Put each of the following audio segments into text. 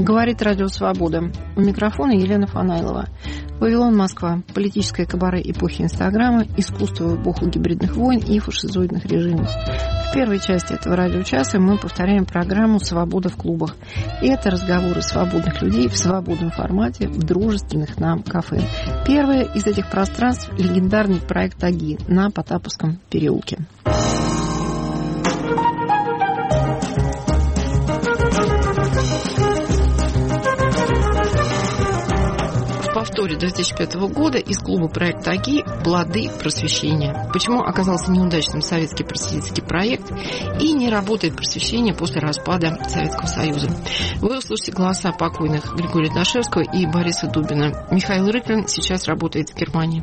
Говорит Радио Свобода. У микрофона Елена Фанайлова. Вавилон, Москва. Политическое кабаре эпохи Инстаграма, искусство в эпоху гибридных войн и фашизоидных режимов. В первой части этого радиочаса мы повторяем программу «Свобода в клубах». И это разговоры свободных людей в свободном формате в дружественных нам кафе. Первое из этих пространств – легендарный проект «Аги» на Потаповском переулке. В повторе 2005 года из клуба проекта «Аги» «Плоды просвещения». Почему оказался неудачным советский просветительский проект и не работает просвещение после распада Советского Союза? Вы услышите голоса покойных Григория Дашевского и Бориса Дубина. Михаил Рыклин сейчас работает в Германии.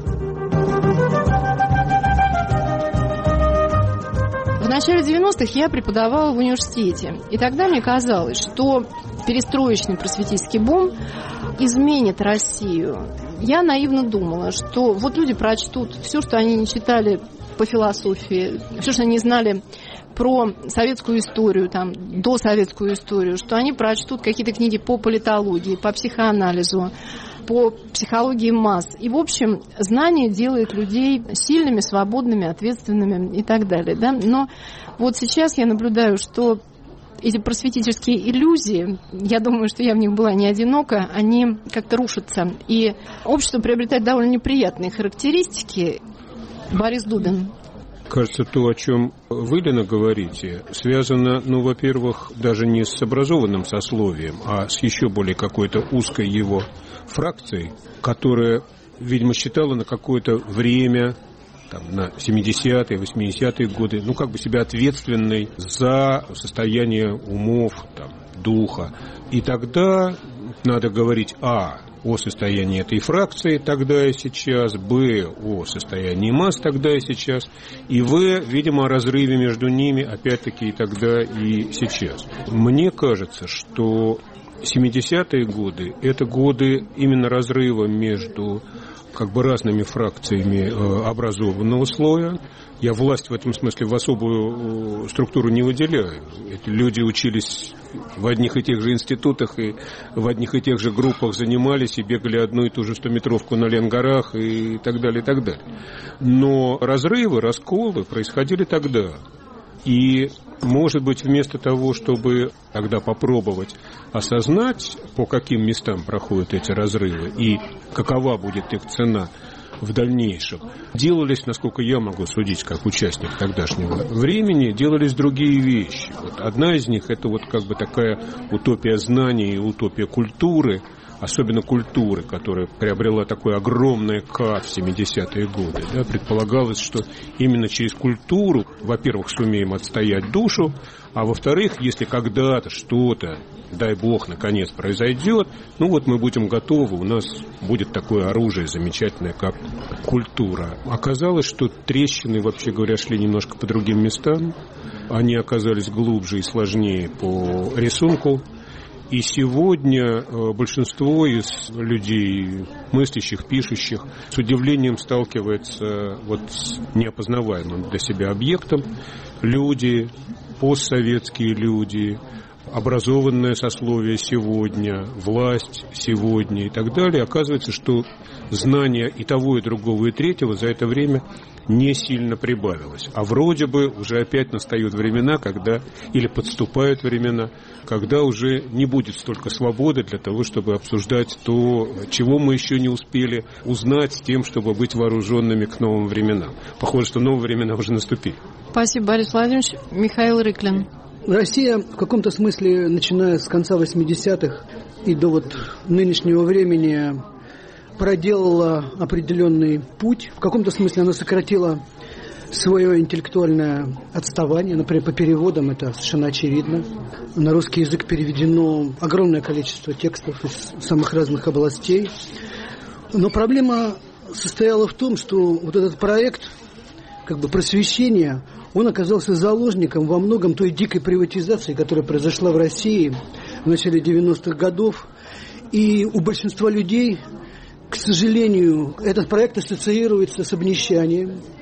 В начале 90-х я преподавала в университете. И тогда мне казалось, что перестроечный просветительский бум изменит Россию. Я наивно думала, что вот люди прочтут все, что они не читали по философии, все, что они знали про советскую историю, там, досоветскую историю, что они прочтут какие-то книги по политологии, по психоанализу, по психологии масс. И, в общем, знание делает людей сильными, свободными, ответственными и так далее. Да? Но вот сейчас я наблюдаю, что эти просветительские иллюзии, я думаю, что я в них была не одинока, они как-то рушатся. И общество приобретает довольно неприятные характеристики. Борис Дубин. Кажется, то, о чем вы, Лена, говорите, связано, во-первых, даже не с образованным сословием, а с еще более какой-то узкой его фракцией, которая, видимо, считала на какое-то время, на 70-е, 80-е годы, себя ответственной за состояние умов, духа. И тогда надо говорить о состоянии этой фракции тогда и сейчас, о состоянии масс тогда и сейчас, и видимо, о разрыве между ними, опять-таки, и тогда и сейчас. Мне кажется, что 70-е годы – это годы именно разрыва между разными фракциями образованного слоя. Я власть в этом смысле в особую структуру не выделяю. Эти люди учились в одних и тех же институтах и в одних и тех же группах занимались и бегали одну и ту же 100-метровку на Ленгорах и так далее, и так далее. Но разрывы, расколы происходили тогда. И, может быть, вместо того, чтобы тогда попробовать осознать, по каким местам проходят эти разрывы и какова будет их цена в дальнейшем, делались, насколько я могу судить, как участник тогдашнего времени, делались другие вещи. Одна из них – это такая утопия знаний и утопия культуры, особенно культуры, которая приобрела такое огромное в 70-е годы. Да, предполагалось, что именно через культуру, во-первых, сумеем отстоять душу, а во-вторых, если когда-то что-то, дай бог, наконец произойдет, мы будем готовы, у нас будет такое оружие замечательное, как культура. Оказалось, что трещины, вообще говоря, шли немножко по другим местам, они оказались глубже и сложнее по рисунку. И сегодня большинство из людей, мыслящих, пишущих, с удивлением сталкивается с неопознаваемым для себя объектом. Люди, постсоветские люди, образованное сословие сегодня, власть сегодня и так далее. Оказывается, что знания и того, и другого, и третьего за это время не сильно прибавилось. А вроде бы уже опять настают времена, или подступают времена, когда уже не будет столько свободы для того, чтобы обсуждать то, чего мы еще не успели узнать, с тем, чтобы быть вооруженными к новым временам. Похоже, что новые времена уже наступили. Спасибо, Борис Владимирович. Михаил Рыклин. Россия в каком-то смысле, начиная с конца 80-х и до нынешнего времени, проделала определенный путь. В каком-то смысле она сократила свое интеллектуальное отставание. Например, по переводам это совершенно очевидно. На русский язык переведено огромное количество текстов из самых разных областей. Но проблема состояла в том, что этот проект просвещения, он оказался заложником во многом той дикой приватизации, которая произошла в России в начале 90-х годов. И у большинства людей, к сожалению, этот проект ассоциируется с обнищанием,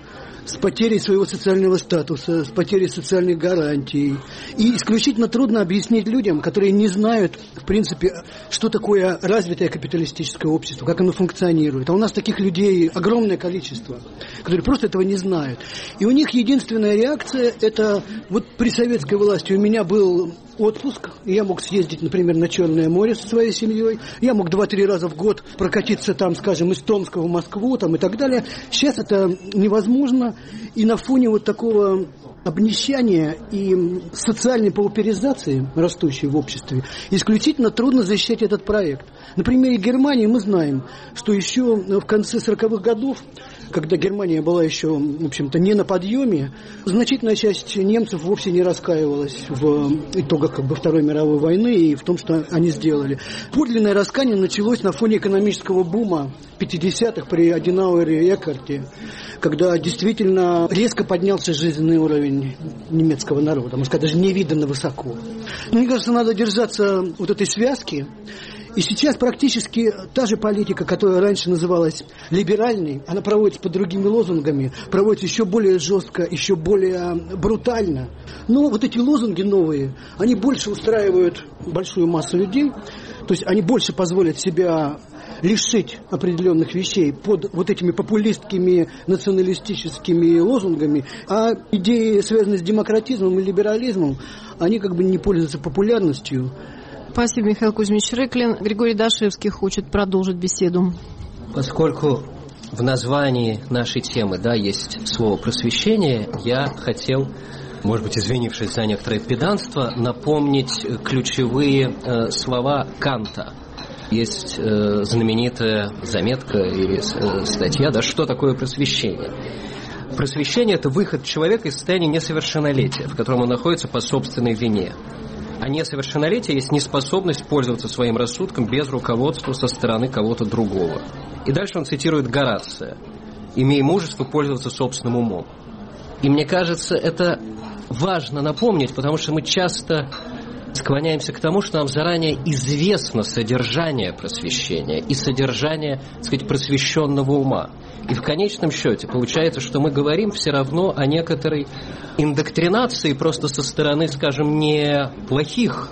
с потерей своего социального статуса, с потерей социальных гарантий. И исключительно трудно объяснить людям, которые не знают, в принципе, что такое развитое капиталистическое общество, как оно функционирует. А у нас таких людей огромное количество, которые просто этого не знают. И у них единственная реакция – это вот при советской власти у меня был отпуск, я мог съездить, например, на Черное море со своей семьей, я мог 2-3 раза в год прокатиться там, скажем, из Томска в Москву там, и так далее. Сейчас это невозможно, и на фоне вот такого обнищания и социальной пауперизации, растущей в обществе, исключительно трудно защищать этот проект. На примере Германии мы знаем, что еще в конце 40-х годов, когда Германия была еще, в общем-то, не на подъеме, значительная часть немцев вовсе не раскаивалась в итогах Второй мировой войны и в том, что они сделали. Подлинное раскаяние началось на фоне экономического бума 50-х при Аденауэре и Эккарте, когда действительно резко поднялся жизненный уровень немецкого народа, можно сказать, даже невиданно высоко. Мне кажется, надо держаться вот этой связки. И сейчас практически та же политика, которая раньше называлась либеральной, она проводится под другими лозунгами, проводится еще более жестко, еще более брутально. Но вот эти лозунги новые, они больше устраивают большую массу людей, то есть они больше позволят себя лишить определенных вещей под вот этими популистскими, националистическими лозунгами, а идеи, связанные с демократизмом и либерализмом, они как бы не пользуются популярностью. Спасибо, Михаил Кузьмич Рыклин. Григорий Дашевский хочет продолжить беседу. Поскольку в названии нашей темы, есть слово «просвещение», я хотел, может быть, извинившись за некоторое педанство, напомнить ключевые слова Канта. Есть знаменитая заметка или статья, что такое просвещение. Просвещение – это выход человека из состояния несовершеннолетия, в котором он находится по собственной вине. А несовершеннолетие есть неспособность пользоваться своим рассудком без руководства со стороны кого-то другого. И дальше он цитирует Горация: «Имей мужество пользоваться собственным умом». И мне кажется, это важно напомнить, потому что мы часто склоняемся к тому, что нам заранее известно содержание просвещения и содержание, так сказать, просвещенного ума. И в конечном счете получается, что мы говорим все равно о некоторой индоктринации просто со стороны, скажем, не плохих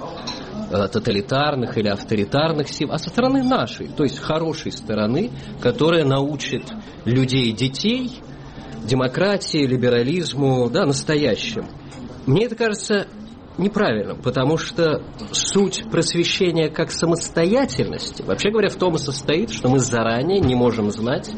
тоталитарных или авторитарных сил, а со стороны нашей, то есть хорошей стороны, которая научит людей, детей демократии, либерализму, настоящим. Мне это кажется неправильно, потому что суть просвещения как самостоятельности, вообще говоря, в том и состоит, что мы заранее не можем знать,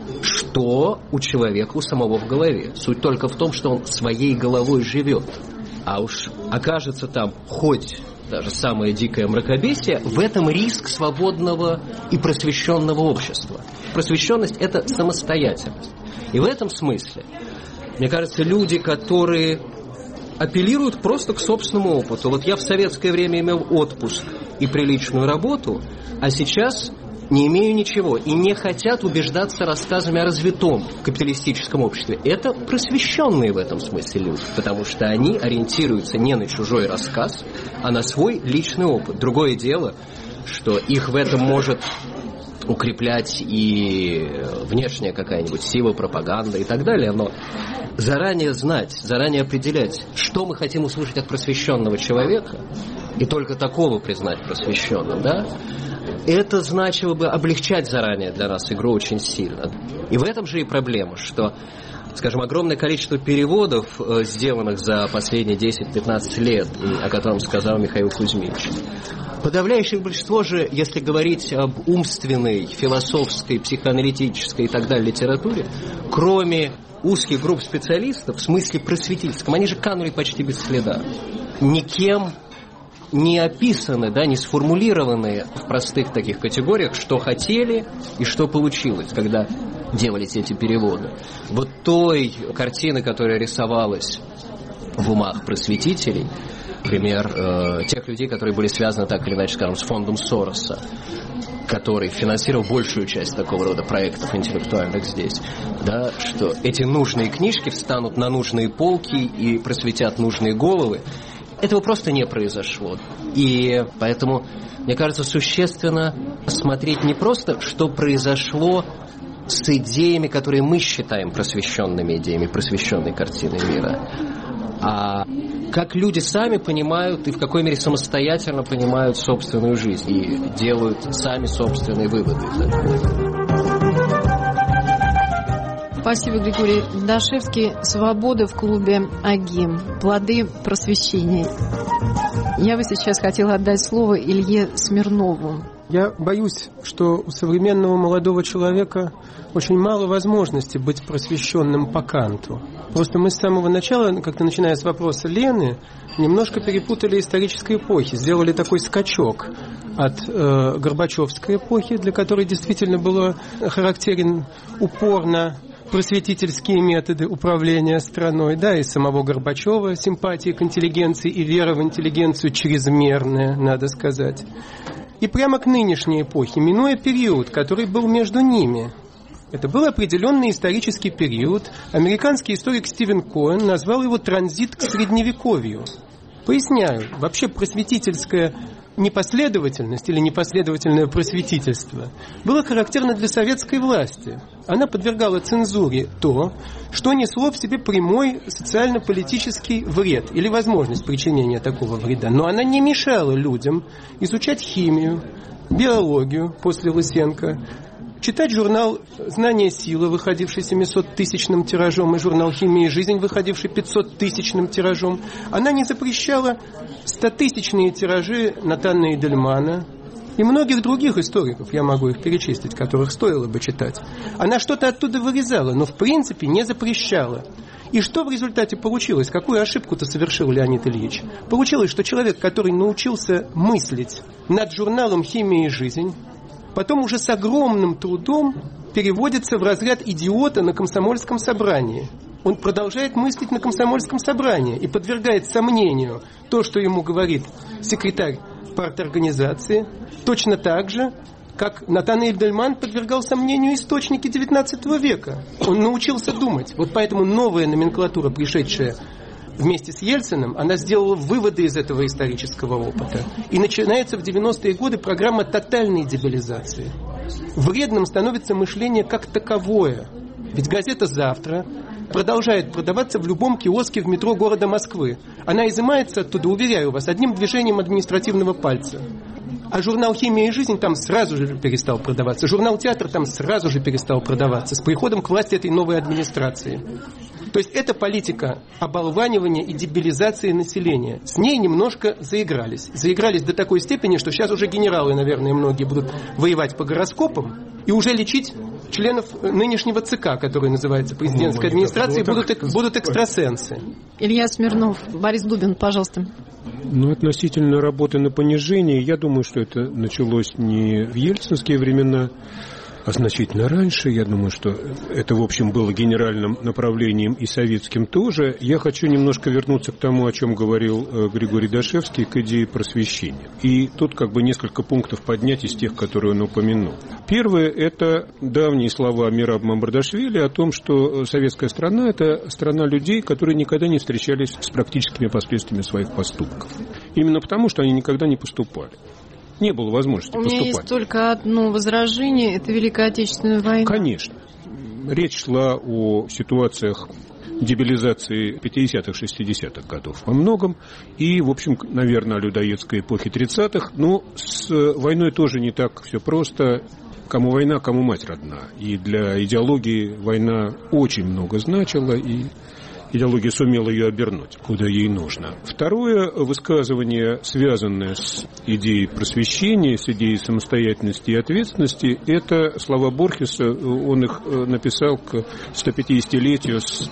что у человека у самого в голове. Суть только в том, что он своей головой живет. А уж окажется там хоть даже самое дикое мракобесие, в этом риск свободного и просвещенного общества. Просвещенность – это самостоятельность. И в этом смысле, мне кажется, люди, которые апеллируют просто к собственному опыту. Вот я в советское время имел отпуск и приличную работу, а сейчас не имею ничего, и не хотят убеждаться рассказами о развитом капиталистическом обществе. Это просвещенные в этом смысле люди, потому что они ориентируются не на чужой рассказ, а на свой личный опыт. Другое дело, что их в этом может укреплять и внешняя какая-нибудь сила, пропаганда и так далее, но заранее знать, заранее определять, что мы хотим услышать от просвещенного человека, и только такого признать просвещенным, это значило бы облегчать заранее для нас игру очень сильно. И в этом же и проблема, что, скажем, огромное количество переводов, сделанных за последние 10-15 лет, о котором сказал Михаил Кузьмич, подавляющее большинство же, если говорить об умственной, философской, психоаналитической и так далее литературе, кроме узких групп специалистов, в смысле просветительском, они же канули почти без следа. Никем не описаны, не сформулированы в простых таких категориях, что хотели и что получилось, когда делались эти переводы. Вот той картины, которая рисовалась в умах просветителей, например, тех людей, которые были связаны так или иначе, скажем, с фондом Сороса, который финансировал большую часть такого рода проектов интеллектуальных здесь, что эти нужные книжки встанут на нужные полки и просветят нужные головы. Этого просто не произошло. И поэтому, мне кажется, существенно смотреть не просто, что произошло с идеями, которые мы считаем просвещенными идеями, просвещенной картиной мира, а как люди сами понимают и в какой мере самостоятельно понимают собственную жизнь и делают сами собственные выводы из этого. Спасибо, Григорий Дашевский. «Свобода в клубе Агим. Плоды просвещения». Я бы сейчас хотела отдать слово Илье Смирнову. Я боюсь, что у современного молодого человека очень мало возможностей быть просвещенным по Канту. Просто мы с самого начала, как-то начиная с вопроса Лены, немножко перепутали исторические эпохи, сделали такой скачок от Горбачевской эпохи, для которой действительно было характерен упорно просветительские методы управления страной, да, и самого Горбачева, симпатии к интеллигенции и вера в интеллигенцию чрезмерная, надо сказать. И прямо к нынешней эпохе, минуя период, который был между ними. Это был определенный исторический период. Американский историк Стивен Коэн назвал его «транзит к средневековью». Поясняю, вообще просветительская непоследовательность или непоследовательное просветительство было характерно для советской власти. Она подвергала цензуре то, что несло в себе прямой социально-политический вред или возможность причинения такого вреда. Но она не мешала людям изучать химию, биологию после Лысенко, читать журнал «Знание силы», выходивший 700-тысячным тиражом, и журнал «Химия и жизнь», выходивший 500-тысячным тиражом. Она не запрещала 100-тысячные тиражи Натана Эдельмана и многих других историков, я могу их перечислить, которых стоило бы читать. Она что-то оттуда вырезала, но в принципе не запрещала. И что в результате получилось? Какую ошибку-то совершил Леонид Ильич? Получилось, что человек, который научился мыслить над журналом «Химия и жизнь», потом уже с огромным трудом переводится в разряд идиота на комсомольском собрании. Он продолжает мыслить на комсомольском собрании и подвергает сомнению то, что ему говорит секретарь парторганизации, точно так же, как Натан Эдельман подвергал сомнению источники XIX века. Он научился думать. Вот поэтому новая номенклатура, пришедшая вместе с Ельциным, она сделала выводы из этого исторического опыта. И начинается в 90-е годы программа тотальной дебилизации. Вредным становится мышление как таковое. Ведь газета «Завтра» продолжает продаваться в любом киоске в метро города Москвы. Она изымается оттуда, уверяю вас, одним движением административного пальца. А журнал «Химия и жизнь» там сразу же перестал продаваться. Журнал «Театр» там сразу же перестал продаваться с приходом к власти этой новой администрации. То есть это политика оболванивания и дебилизации населения. С ней немножко заигрались. Заигрались до такой степени, что сейчас уже генералы, наверное, многие будут воевать по гороскопам и уже лечить членов нынешнего ЦК, который называется президентской администрацией, будут экстрасенсы. Илья Смирнов, Борис Дубин, пожалуйста. Относительно работы на понижение, я думаю, что это началось не в ельцинские времена, а значительно раньше. Я думаю, что это, в общем, было генеральным направлением и советским тоже. Я хочу немножко вернуться к тому, о чем говорил Григорий Дашевский, к идее просвещения. И тут как бы несколько пунктов поднять из тех, которые он упомянул. Первое – это давние слова Мераба Мамардашвили о том, что советская страна – это страна людей, которые никогда не встречались с практическими последствиями своих поступков. Именно потому, что они никогда не поступали. Не было возможности поступать. У меня есть только одно возражение – это Великая Отечественная война. Конечно. Речь шла о ситуациях дебилизации 50-х, 60-х годов во многом. И, в общем, наверное, о людоедской эпохе 30-х. Но с войной тоже не так все просто. Кому война, кому мать родна. И для идеологии война очень много значила, и идеология сумела ее обернуть, куда ей нужно. Второе высказывание, связанное с идеей просвещения, с идеей самостоятельности и ответственности, это слова Борхеса. Он их написал к 150-летию с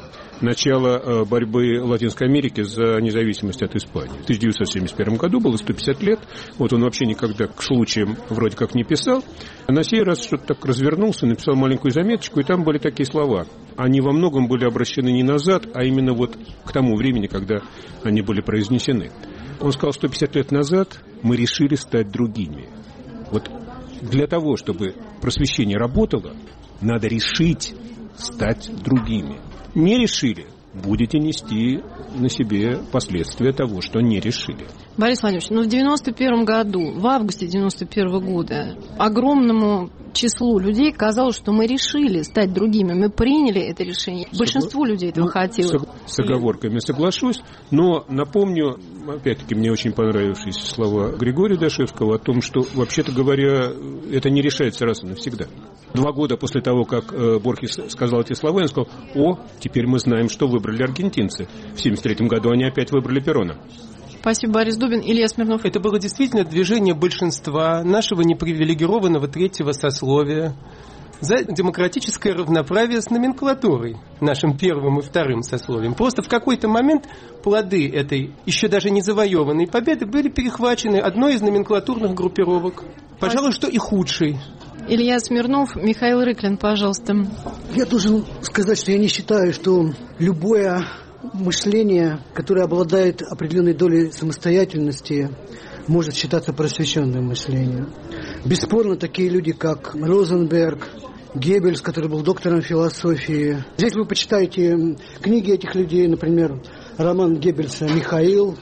начала борьбы Латинской Америки за независимость от Испании. В 1971 году было 150 лет. Вот он вообще никогда к случаям вроде как не писал. А на сей раз что-то так развернулся, написал маленькую заметочку, и там были такие слова. Они во многом были обращены не назад, а именно вот к тому времени, когда они были произнесены. Он сказал, 150 лет назад мы решили стать другими. Вот для того, чтобы просвещение работало, надо решить стать другими. Не решили, будете нести на себе последствия того, что не решили. Борис Владимирович, в 91 году, в августе 91 года, огромному числу людей казалось, что мы решили стать другими, мы приняли это решение. Большинству людей этого хотелось. С оговорками соглашусь, но напомню, опять-таки, мне очень понравившиеся слова Григория Дашевского о том, что, вообще-то говоря, это не решается раз и навсегда. 2 года после того, как Борхес сказал эти слова, он сказал: теперь мы знаем, что выбрали аргентинцы. В 1973 году они опять выбрали Перона. Спасибо, Борис Дубин. Илья Смирнов. Это было действительно движение большинства нашего непривилегированного третьего сословия за демократическое равноправие с номенклатурой, нашим первым и вторым сословием. Просто в какой-то момент плоды этой еще даже не завоеванной победы были перехвачены одной из номенклатурных группировок. Пожалуй, что и худшей. Илья Смирнов, Михаил Рыклин, пожалуйста. Я должен сказать, что я не считаю, что любое мышление, которое обладает определенной долей самостоятельности, может считаться просвещенным мышлением. Бесспорно, такие люди, как Розенберг, Геббельс, который был доктором философии. Здесь вы почитаете книги этих людей, например, роман Геббельса «Михаил»,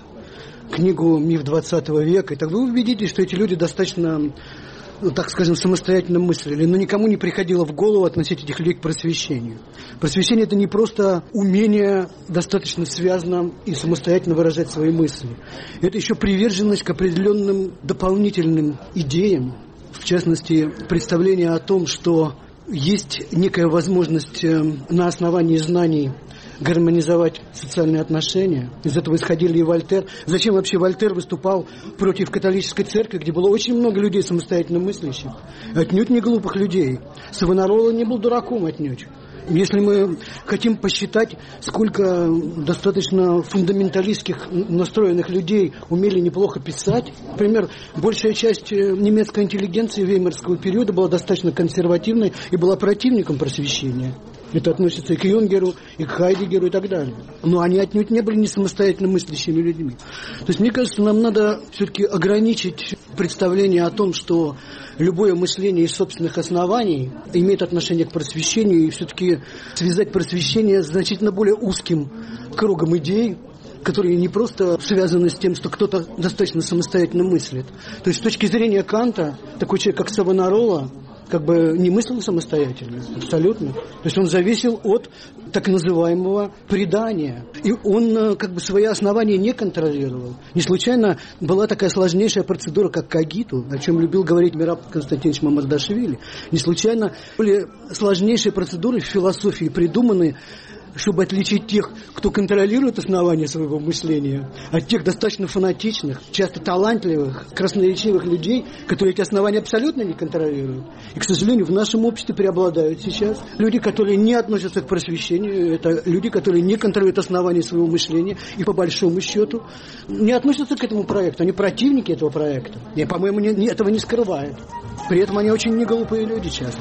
книгу «Миф 20 века», и так вы убедитесь, что эти люди достаточно, так скажем, самостоятельно мыслили, но никому не приходило в голову относить этих людей к просвещению. Просвещение – это не просто умение достаточно связно и самостоятельно выражать свои мысли. Это еще приверженность к определенным дополнительным идеям, в частности, представление о том, что есть некая возможность на основании знаний гармонизовать социальные отношения. Из этого исходили и Вольтер. Зачем вообще Вольтер выступал против католической церкви, где было очень много людей самостоятельно мыслящих? Отнюдь не глупых людей. Савонарола не был дураком отнюдь. Если мы хотим посчитать, сколько достаточно фундаменталистских настроенных людей умели неплохо писать, например, большая часть немецкой интеллигенции веймарского периода была достаточно консервативной и была противником просвещения. Это относится и к Юнгеру, и к Хайдегеру, и так далее. Но они отнюдь не были не самостоятельно мыслящими людьми. То есть, мне кажется, нам надо все-таки ограничить представление о том, что любое мышление из собственных оснований имеет отношение к просвещению, и все-таки связать просвещение с значительно более узким кругом идей, которые не просто связаны с тем, что кто-то достаточно самостоятельно мыслит. То есть, с точки зрения Канта, такой человек, как Савонарола, как бы не мыслил самостоятельно, абсолютно. То есть он зависел от так называемого предания. И он как бы свои основания не контролировал. Не случайно была такая сложнейшая процедура, как когиту, о чем любил говорить Мераб Константинович Мамардашвили. Не случайно были сложнейшие процедуры в философии придуманы, чтобы отличить тех, кто контролирует основания своего мышления, от тех достаточно фанатичных, часто талантливых, красноречивых людей, которые эти основания абсолютно не контролируют. И, к сожалению, в нашем обществе преобладают сейчас люди, которые не относятся к просвещению, это люди, которые не контролируют основания своего мышления и, по большому счету, не относятся к этому проекту. Они противники этого проекта. И, по-моему, этого не скрывают. При этом они очень неглупые люди часто.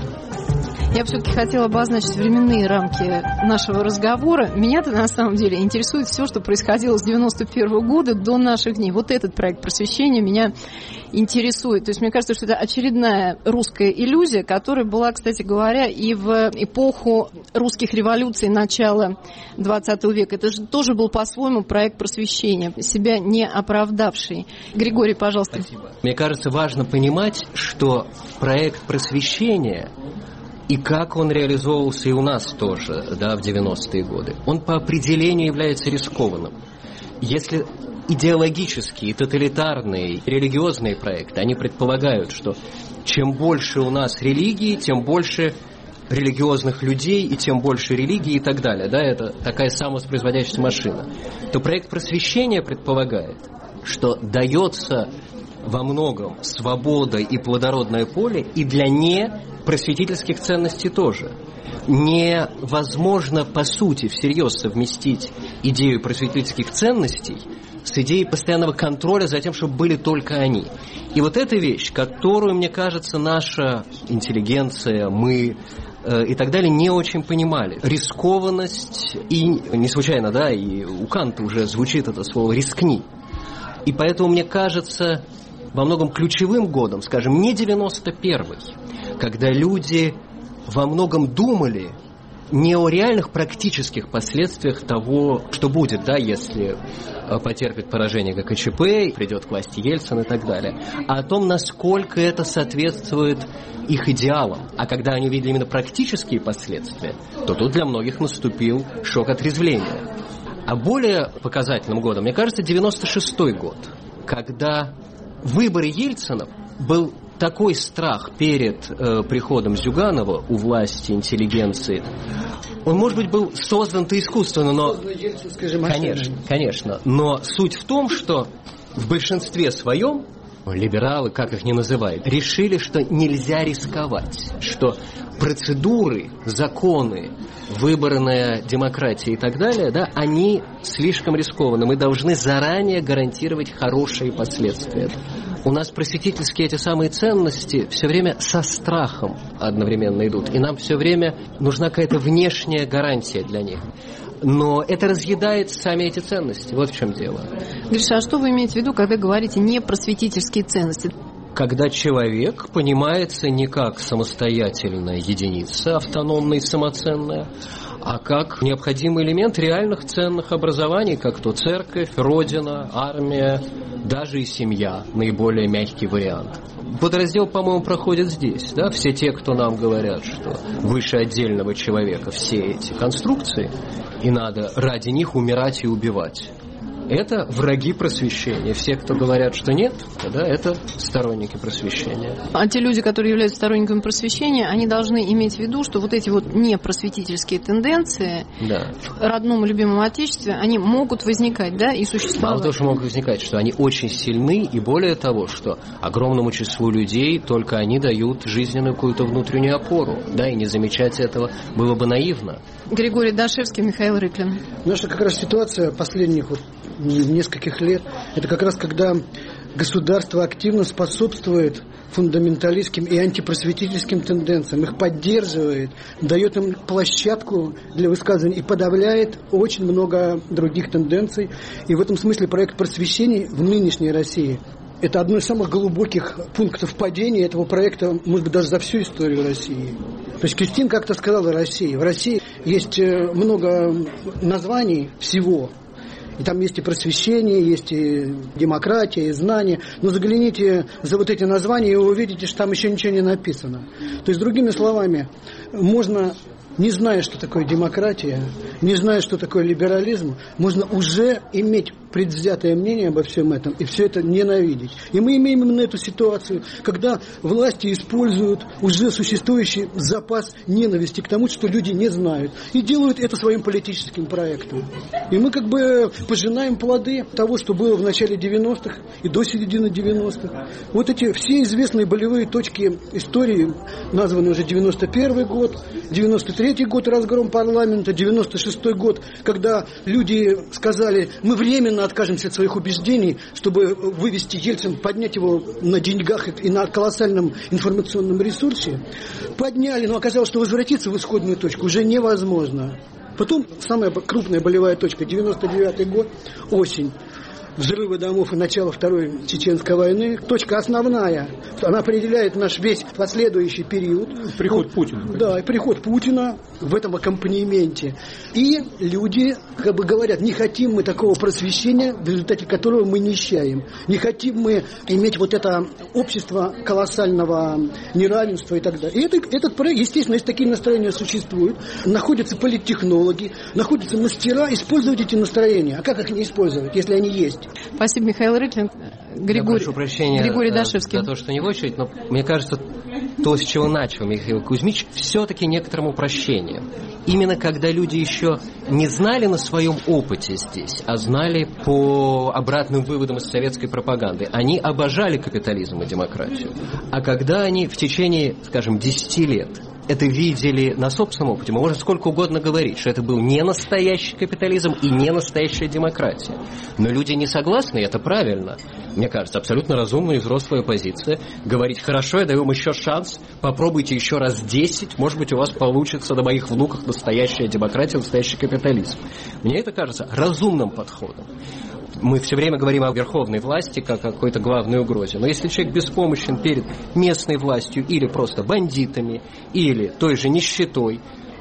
Я все-таки хотела обозначить временные рамки нашего разговора. Меня-то на самом деле интересует все, что происходило с 91 года до наших дней. Вот этот проект просвещения меня интересует. То есть мне кажется, что это очередная русская иллюзия, которая была, кстати говоря, и в эпоху русских революций начала 20 века. Это же тоже был по-своему проект просвещения, себя не оправдавший. Григорий, пожалуйста. Спасибо. Мне кажется, важно понимать, что проект просвещения и как он реализовывался и у нас тоже, да, в 90-е годы, он по определению является рискованным. Если идеологические, тоталитарные, религиозные проекты, они предполагают, что чем больше у нас религии, тем больше религиозных людей, и тем больше религии и так далее, да, это такая самовоспроизводящаяся машина, то проект просвещения предполагает, что дается во многом свобода и плодородное поле и для непросветительских ценностей тоже. Невозможно, по сути, всерьез совместить идею просветительских ценностей с идеей постоянного контроля за тем, чтобы были только они. И вот эта вещь, которую, мне кажется, наша интеллигенция, мы и так далее не очень понимали. Рискованность, и не случайно, да, и у Канта уже звучит это слово «рискни». И поэтому, мне кажется, во многом ключевым годом, скажем, не 91-й, когда люди во многом думали не о реальных практических последствиях того, что будет, да, если потерпит поражение ГКЧП, придет к власти Ельцин и так далее, а о том, насколько это соответствует их идеалам. А когда они увидели именно практические последствия, то тут для многих наступил шок отрезвления. А более показательным годом, мне кажется, 96-й год, когда в выборе Ельцина был такой страх перед приходом Зюганова у власти, интеллигенции. Он, может быть, был создан-то искусственно, но... Конечно. Но суть в том, что в большинстве своем либералы, как их ни называют, решили, что нельзя рисковать, что процедуры, законы, выборная демократия и так далее, да, они слишком рискованы. Мы должны заранее гарантировать хорошие последствия. У нас просветительские эти самые ценности все время со страхом одновременно идут, и нам все время нужна какая-то внешняя гарантия для них. Но это разъедает сами эти ценности. Вот в чем дело. Гриша, а что вы имеете в виду, когда говорите не просветительские ценности? Когда человек понимается не как самостоятельная единица, автономная и самоценная, а как необходимый элемент реальных ценных образований, как то церковь, родина, армия, даже и семья, наиболее мягкий вариант. Подраздел, по-моему, проходит здесь, да? Все те, кто нам говорят, что выше отдельного человека все эти конструкции, и надо ради них умирать и убивать. Это враги просвещения. Все, кто говорят, что нет, да, это сторонники просвещения. А те люди, которые являются сторонниками просвещения, они должны иметь в виду, что вот эти вот непросветительские тенденции в родном и любимом Отечестве, они могут возникать, да, и существовать. Мало того, что могут возникать, что они очень сильны, и более того, что огромному числу людей только они дают жизненную какую-то внутреннюю опору, да, и не замечать этого было бы наивно. Григорий Дашевский, Михаил Рыклин. Наша как раз ситуация последних нескольких лет, это как раз когда государство активно способствует фундаменталистским и антипросветительским тенденциям, их поддерживает, дает им площадку для высказываний и подавляет очень много других тенденций. И в этом смысле проект просвещения в нынешней России — это одно из самых глубоких пунктов падения этого проекта, может быть, даже за всю историю России. То есть Кюстин как-то сказал о России. В России есть много названий всего. И там есть и просвещение, есть и демократия, и знания. Но загляните за вот эти названия, и вы увидите, что там еще ничего не написано. То есть, другими словами, можно, не зная, что такое демократия, не зная, что такое либерализм, можно уже иметь предвзятое мнение обо всем этом и все это ненавидеть. И мы имеем именно эту ситуацию, когда власти используют уже существующий запас ненависти к тому, что люди не знают, и делают это своим политическим проектом. И мы как бы пожинаем плоды того, что было в начале 90-х и до середины 90-х. Вот эти все известные болевые точки истории, названы уже 91-й год, 93-й год разгром парламента, 96-й год, когда люди сказали, мы временно откажемся от своих убеждений, чтобы вывести Ельцин, поднять его на деньгах и на колоссальном информационном ресурсе. Подняли, но оказалось, что возвратиться в исходную точку уже невозможно. Потом самая крупная болевая точка, 99-й год, осень. Взрывы домов и начало Второй Чеченской войны. Точка основная. Она определяет наш весь последующий период. Приход Путина. Да, и приход Путина в этом аккомпанементе. И люди как бы говорят, не хотим мы такого просвещения, в результате которого мы нищаем. Не хотим мы иметь вот это общество колоссального неравенства и так далее. И этот проект, естественно, если такие настроения существуют, находятся политтехнологи, находятся мастера использовать эти настроения. А как их не использовать, если они есть? Спасибо, Михаил Рыклин. Григорий Дашевский. За то, что не в очередь, но мне кажется, то, с чего начал Михаил Кузьмич, все-таки некоторым упрощением. Именно когда люди еще не знали на своем опыте здесь, а знали по обратным выводам из советской пропаганды, они обожали капитализм и демократию. А когда они в течение, скажем, 10 лет это видели на собственном опыте, мы можем сколько угодно говорить, что это был не настоящий капитализм и не настоящая демократия. Но люди не согласны, и это правильно. Мне кажется, абсолютно разумная и взрослая позиция. Говорить, хорошо, я даю вам еще шанс, попробуйте еще раз 10, может быть, у вас получится на моих внуках настоящая демократия, настоящий капитализм. Мне это кажется разумным подходом. Мы все время говорим о верховной власти как о какой-то главной угрозе. Но если человек беспомощен перед местной властью или просто бандитами, или той же нищетой,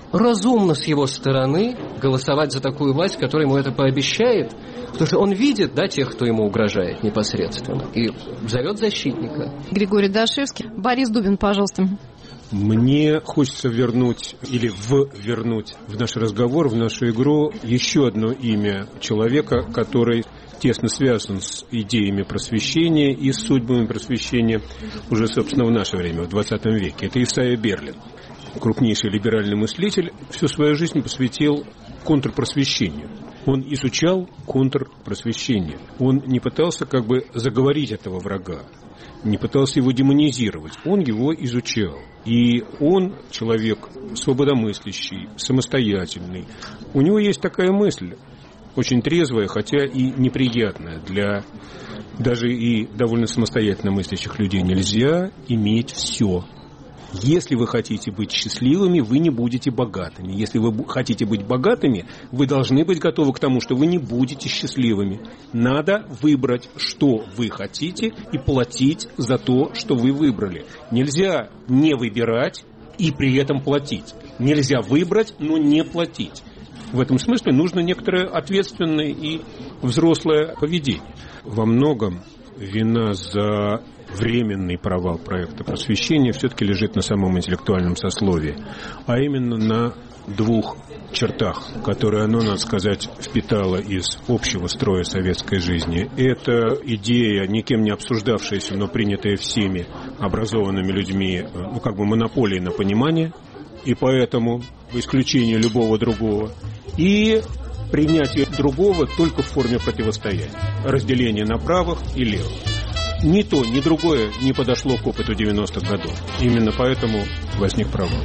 разумно с его стороны голосовать за такую власть, которая ему это пообещает, потому что он видит, да, тех, кто ему угрожает непосредственно, и зовет защитника. Григорий Дашевский. Борис Дубин, пожалуйста. Мне хочется вернуть в наш разговор, в нашу игру еще одно имя человека, который тесно связан с идеями просвещения и с судьбами просвещения уже, собственно, в наше время, в 20 веке. Это Исайя Берлин. Крупнейший либеральный мыслитель, всю свою жизнь посвятил контрпросвещению. Он изучал контрпросвещение. Он не пытался как бы заговорить этого врага, не пытался его демонизировать. Он его изучал. И он человек свободомыслящий, самостоятельный. У него есть такая мысль, очень трезвая, хотя и неприятная для даже и довольно самостоятельно мыслящих людей. Нельзя иметь все. Если вы хотите быть счастливыми, вы не будете богатыми. Если вы хотите быть богатыми, вы должны быть готовы к тому, что вы не будете счастливыми. Надо выбрать, что вы хотите, и платить за то, что вы выбрали. Нельзя не выбирать и при этом платить. Нельзя выбрать, но не платить. В этом смысле нужно некоторое ответственное и взрослое поведение. Во многом вина за временный провал проекта просвещения все-таки лежит на самом интеллектуальном сословии, а именно на двух чертах, которые оно, надо сказать, впитало из общего строя советской жизни. Это идея, никем не обсуждавшаяся, но принятая всеми образованными людьми, монополии на понимание, и поэтому в исключении любого другого, и принятие другого только в форме противостояния, разделение на правых и левых. Ни то, ни другое не подошло к опыту 90-х годов. Именно поэтому возник провал.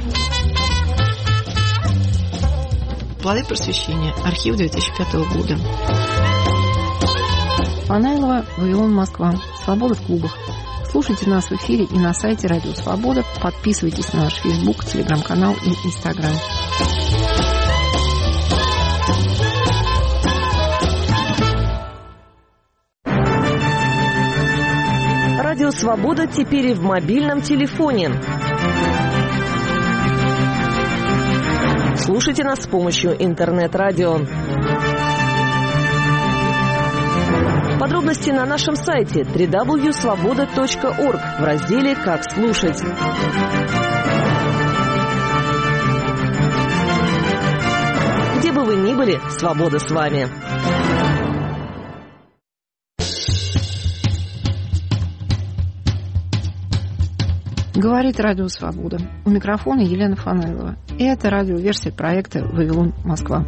«Плоды просвещения». Архив 2005 года. Фанайлова, Вавилон, Москва. Свобода в клубах. Слушайте нас в эфире и на сайте Радио Свобода. Подписывайтесь на наш Facebook, Телеграм-канал и Инстаграм. Радио Свобода теперь и в мобильном телефоне. Слушайте нас с помощью интернет-радио. Подробности на нашем сайте www.svoboda.org в разделе «Как слушать». Где бы вы ни были, свобода с вами. Говорит Радио Свобода. У микрофона Елена Фанайлова. И это радиоверсия проекта «Вавилон, Москва».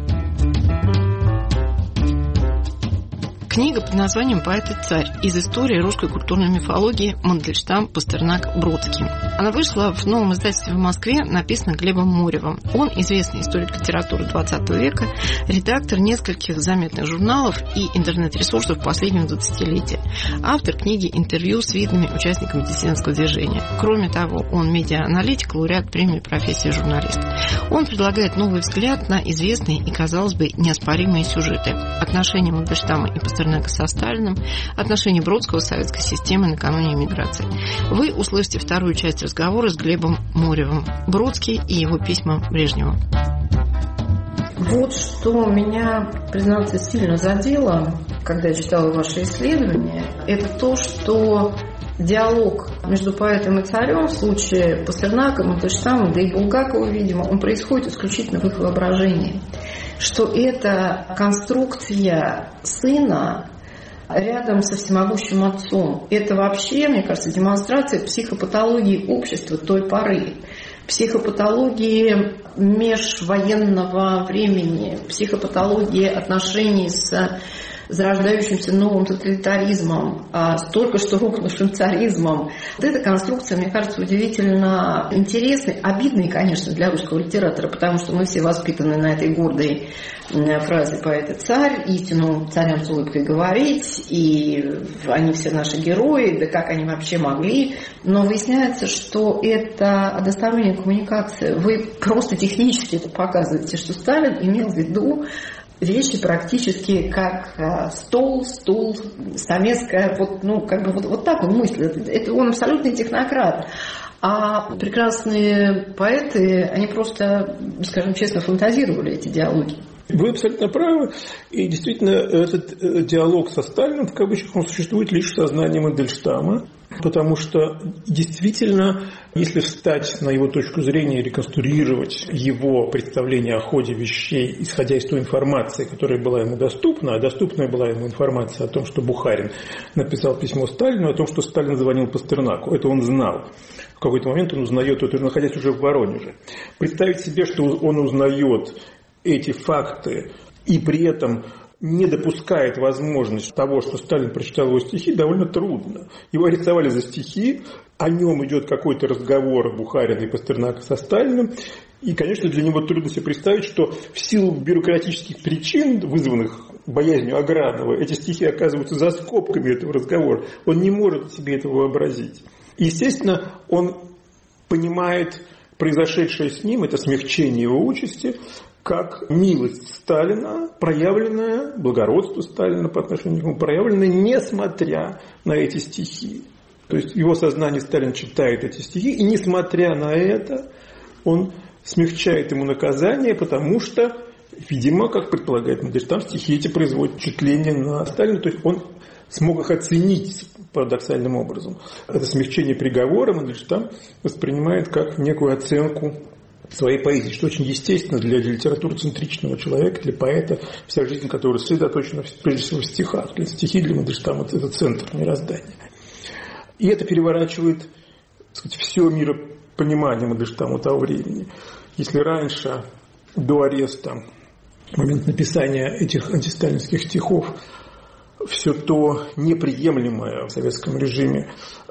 Книга под названием «Поэт и царь. Из истории русской культурной мифологии. Мандельштам, Пастернак, Бродский». Она вышла в новом издательстве в Москве, написана Глебом Моревым. Он известный историк литературы XX века, редактор нескольких заметных журналов и интернет-ресурсов последнего 20-летия. Автор книги интервью с видными участниками диссидентского движения. Кроме того, он медиа-аналитик, лауреат премии профессии журналист. Он предлагает новый взгляд на известные и, казалось бы, неоспоримые сюжеты. Отношения Мандельштама и Пастернака со Сталиным, отношения Бродского с советской системой накануне эмиграции. Вы услышите вторую часть разговора с Глебом Моревым. Бродский и его письма Брежневу. Вот что меня, признаться, сильно задело, когда я читала ваши исследования, это то, что диалог между поэтом и царем в случае Пастернака, Мандельштама, да и Булгакова, видимо, он происходит исключительно в их воображении. Что это конструкция сына рядом со всемогущим отцом. Это вообще, мне кажется, демонстрация психопатологии общества той поры. Психопатологии межвоенного времени, психопатологии отношений с зарождающимся новым тоталитаризмом, с только что рухнувшим царизмом. Вот эта конструкция, мне кажется, удивительно интересной, обидной, конечно, для русского литератора, потому что мы все воспитаны на этой гордой фразе «поэт и царь», истину царям с улыбкой говорить, и они все наши герои, да как они вообще могли. Но выясняется, что это односторонняя коммуникация. Вы просто технически это показываете, что Сталин имел в виду вещи практически как стол, стул, стамеска, вот так он мыслит. Это он абсолютный технократ. А прекрасные поэты, они просто, скажем честно, фантазировали эти диалоги. Вы абсолютно правы. И действительно, этот диалог со Сталиным, в кавычках, он существует лишь в сознании Мандельштама. Потому что действительно, если встать на его точку зрения и реконструировать его представление о ходе вещей, исходя из той информации, которая была ему доступна, а доступная была ему информация о том, что Бухарин написал письмо Сталину, о том, что Сталин звонил Пастернаку. Это он знал. В какой-то момент он узнает это, находясь уже в Воронеже. Представить себе, что он узнает эти факты и при этом не допускает возможность того, что Сталин прочитал его стихи, довольно трудно. Его арестовали за стихи, о нем идет какой-то разговор Бухарина и Пастернака со Сталиным. И, конечно, для него трудно себе представить, что в силу бюрократических причин, вызванных боязнью Агранова, эти стихи оказываются за скобками этого разговора. Он не может себе этого вообразить. И, естественно, он понимает произошедшее с ним, это смягчение его участи, как милость Сталина, проявленная, благородство Сталина по отношению к нему, проявленное несмотря на эти стихи. То есть в его сознании Сталин читает эти стихи, и несмотря на это, он смягчает ему наказание, потому что, видимо, как предполагает Мандельштам, стихи эти производят впечатление на Сталина, то есть он смог их оценить парадоксальным образом. Это смягчение приговора Мандельштам воспринимает как некую оценку своей поэзии, что очень естественно для литературоцентричного человека, для поэта, вся жизнь которого сосредоточена прежде всего в стихах. Стихи для Мандельштама – это центр мироздания. И это переворачивает, так сказать, все миропонимание Мандельштама того времени. Если раньше, до ареста, в момент написания этих антисталинских стихов, все то неприемлемое в советском режиме,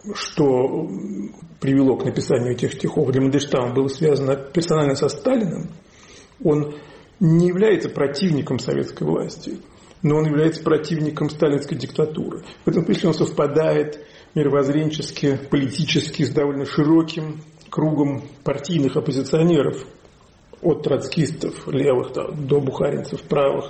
что привело к написанию этих стихов, для Мандельштама было связано персонально со Сталиным, он не является противником советской власти, но он является противником сталинской диктатуры. В этом смысле он совпадает мировоззренчески, политически с довольно широким кругом партийных оппозиционеров, от троцкистов левых до бухаринцев правых.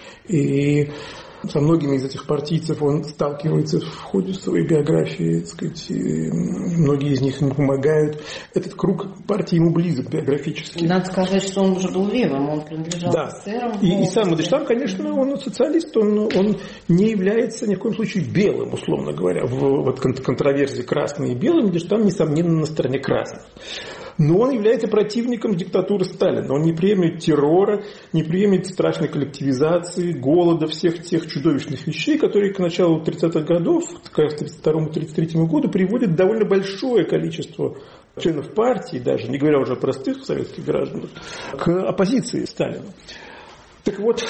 И со многими из этих партийцев он сталкивается в ходе своей биографии, так сказать, многие из них ему помогают. Этот круг партии ему близок биографически. Надо сказать, что он уже был левым, он принадлежал эсерам. И сам Мандельштам, конечно, он социалист, он не является ни в коем случае белым, условно говоря. В контроверсии красный и белый Мандельштам, несомненно, на стороне красных. Но он является противником диктатуры Сталина. Он не приемлет террора, не приемлет страшной коллективизации, голода, всех тех чудовищных вещей, которые к началу 30-х годов, к 1932-1933 году, приводят довольно большое количество членов партии, даже не говоря уже о простых советских гражданах, к оппозиции Сталину. Так вот,